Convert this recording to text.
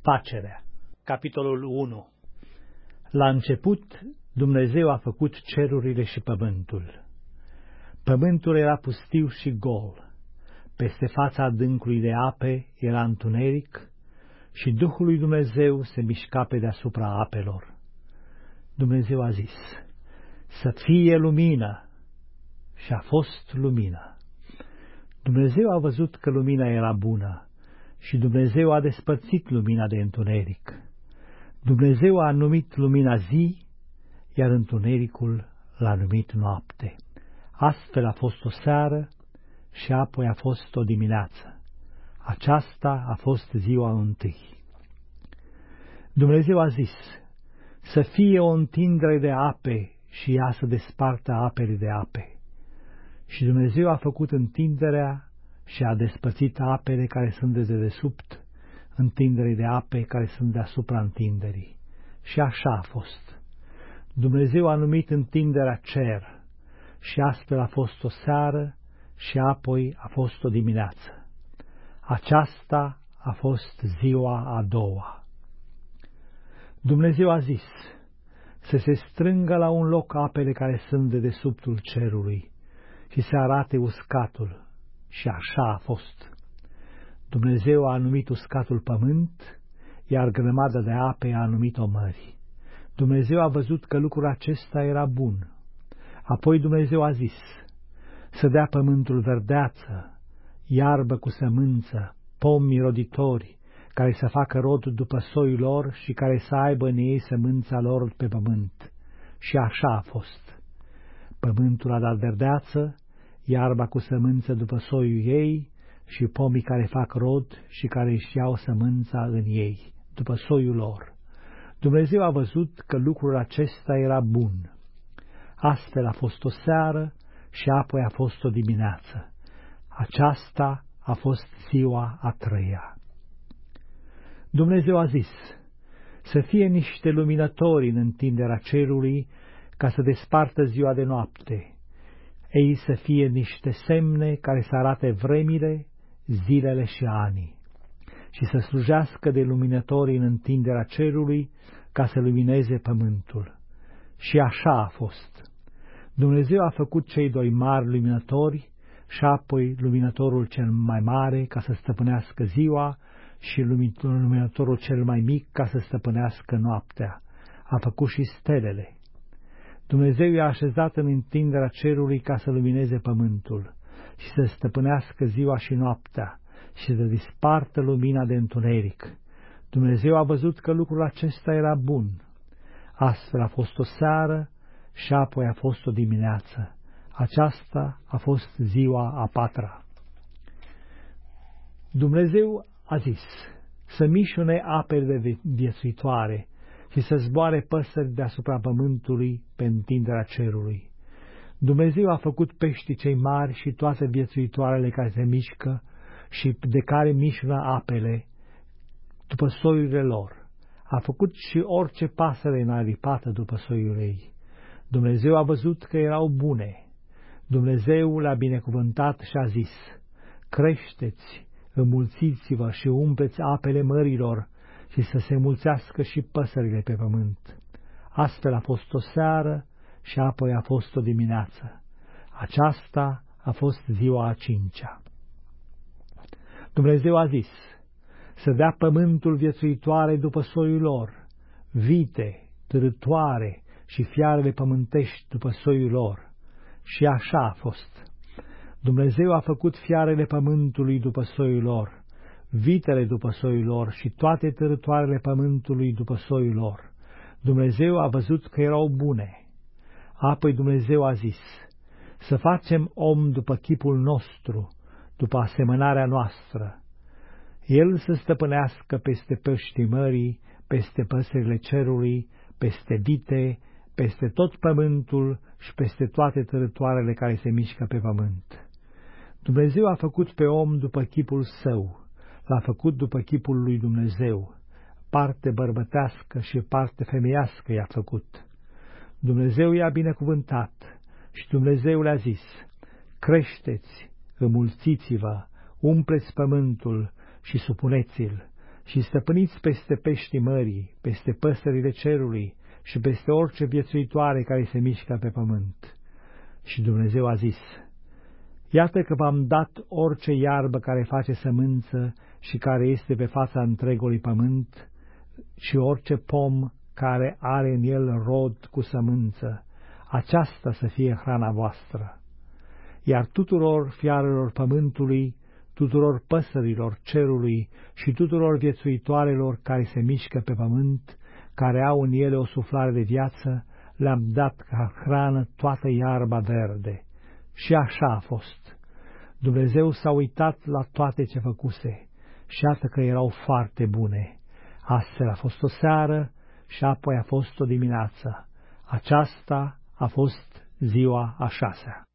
Facerea. Capitolul 1. La început, Dumnezeu a făcut cerurile și pământul. Pământul era pustiu și gol. Peste fața adâncului de ape era întuneric și Duhul lui Dumnezeu se mișca pe deasupra apelor. Dumnezeu a zis: să fie lumină, și a fost lumină. Dumnezeu a văzut că lumina era bună și Dumnezeu a despărțit lumina de întuneric. Dumnezeu a numit lumina zi, iar întunericul l-a numit noapte. Astfel a fost o seară și apoi a fost o dimineață. Aceasta a fost ziua întâi. Dumnezeu a zis: să fie o întindere de ape și ea să despartă apele de ape. Și Dumnezeu a făcut întinderea și a despărțit apele care sunt de dedesubt, întinderii de ape care sunt deasupra întinderii. Și așa a fost. Dumnezeu a numit întinderea cer și astfel a fost o seară și apoi a fost o dimineață. Aceasta a fost ziua a doua. Dumnezeu a zis: să se strângă la un loc apele care sunt de desubtul cerului și se arate uscatul. Și așa a fost. Dumnezeu a numit uscatul pământ, iar grămada de ape a numit-o mări. Dumnezeu a văzut că lucrul acesta era bun. Apoi Dumnezeu a zis: să dea pământul verdeață, iarbă cu sămânță, pomi roditori, care să facă rod după soiul lor și care să aibă în ei sămânța lor pe pământ. Și așa a fost. Pământul a dat verdeață, iarba cu sămânță după soiul ei și pomii care fac rod și care își iau sămânța în ei, după soiul lor. Dumnezeu a văzut că lucrul acesta era bun. Astfel a fost o seară și apoi a fost o dimineață. Aceasta a fost ziua a treia. Dumnezeu a zis: să fie niște luminători în întinderea cerului ca să despartă ziua de noapte. Ei să fie niște semne care să arate vremile, zilele și anii, și să slujească de luminători în întinderea cerului ca să lumineze pământul. Și așa a fost. Dumnezeu a făcut cei doi mari luminători și apoi luminătorul cel mai mare ca să stăpânească ziua și luminătorul cel mai mic ca să stăpânească noaptea. A făcut și stelele. Dumnezeu i-a așezat în întinderea cerului ca să lumineze pământul și să stăpânească ziua și noaptea și să dispartă lumina de întuneric. Dumnezeu a văzut că lucrul acesta era bun. Astfel a fost o seară și apoi a fost o dimineață. Aceasta a fost ziua a patra. Dumnezeu a zis: să mișune apele viețuitoare și să zboare păsări deasupra pământului pe întinderea cerului. Dumnezeu a făcut peștii cei mari și toate viețuitoarele care se mișcă și de care mișună apele după soiurile lor. A făcut și orice pasăre înaripată după soiul ei. Dumnezeu a văzut că erau bune. Dumnezeu le-a binecuvântat și a zis: creșteți, înmulțiți-vă și umpleți apele mărilor și să se mulțească și păsările pe pământ. Astfel a fost o seară și apoi a fost o dimineață. Aceasta a fost ziua a cincea. Dumnezeu a zis: să dea pământul viețuitoare după soiul lor, vite, târătoare și fiarele pământești după soiul lor. Și așa a fost. Dumnezeu a făcut fiarele pământului după soiul lor, vitele după soiul lor și toate târătoarele pământului după soiul lor. Dumnezeu a văzut că erau bune. Apoi Dumnezeu a zis: să facem om după chipul nostru, după asemănarea noastră. El să stăpânească peste peștii mării, peste păsările cerului, peste vite, peste tot pământul și peste toate târătoarele care se mișcă pe pământ. Dumnezeu a făcut pe om după chipul său, l-a făcut după chipul lui Dumnezeu, parte bărbătească și parte femeiască i-a făcut. Dumnezeu i-a binecuvântat și Dumnezeu le-a zis: creșteți, înmulțiți-vă, umpleți pământul și supuneți-l și stăpâniți peste peștii mării, peste păsările cerului și peste orice viețuitoare care se mișcă pe pământ. Și Dumnezeu a zis: Iată că v-am dat orice iarbă care face sămânță și care este pe fața întregului pământ, și orice pom care are în el rod cu sămânță, aceasta să fie hrana voastră. Iar tuturor fiarelor pământului, tuturor păsărilor cerului și tuturor viețuitoarelor care se mișcă pe pământ, care au în ele o suflare de viață, le-am dat ca hrană toată iarba verde. Și așa a fost. Dumnezeu s-a uitat la toate ce făcuse și iată că erau foarte bune. Astfel a fost o seară și apoi a fost o dimineață. Aceasta a fost ziua a 6-a.